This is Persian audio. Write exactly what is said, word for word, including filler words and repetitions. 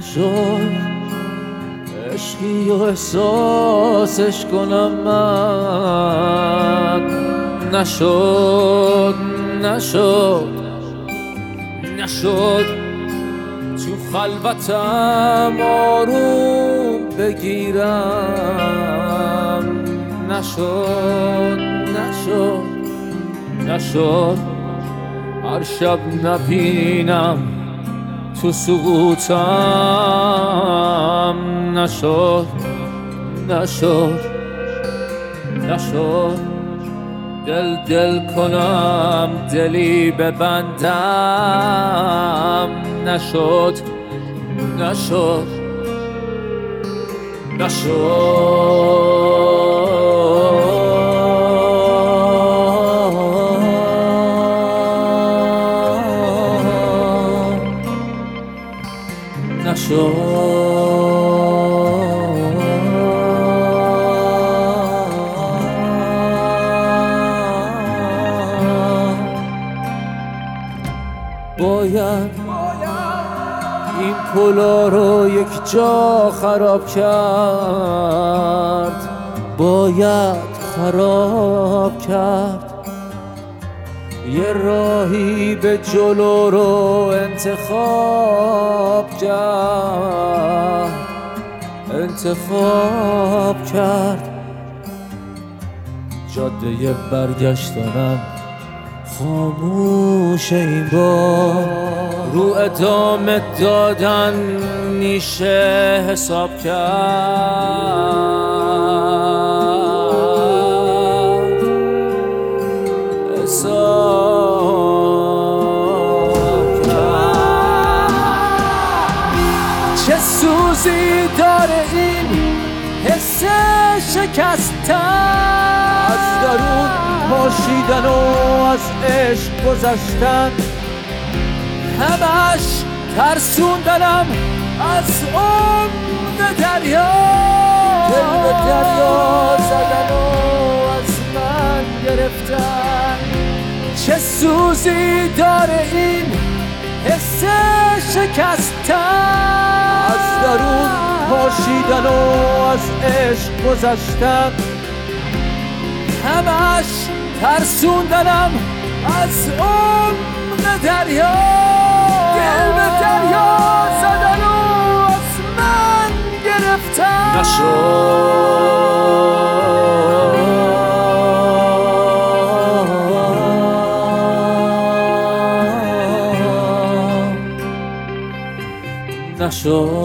نشد عشقی و احساسش کنم من، نشد نشد نشد تو خلوتم آروم بگیرم، نشد نشد نشد هر شب نبینم تو سقوطم، نشد نشد نشد دل دل کنم دلی ببندم، نشد نشد نشد باید این پلا رو یک جا خراب کرد، باید خراب کرد، یه راهی به جلو رو انتخاب کرد انتخاب کرد جاده برگشتنم خاموش این بار، رو ادامه دادن میشه حساب کرد حساب کرد. چه سوزی داره این حس شکستن، از درون پاشیدن و از عشق گذشتن، همش ترسوندنم از عمق دریا، دل به دریا زدن و از من گرفتن. چه سوزی داره این حس شکستن، از درون پاشیدن و از عشق گذشتن، همش ترسوندنم از عمق دریا، دل به دریا زدن و از من گرفتن. نشد نشد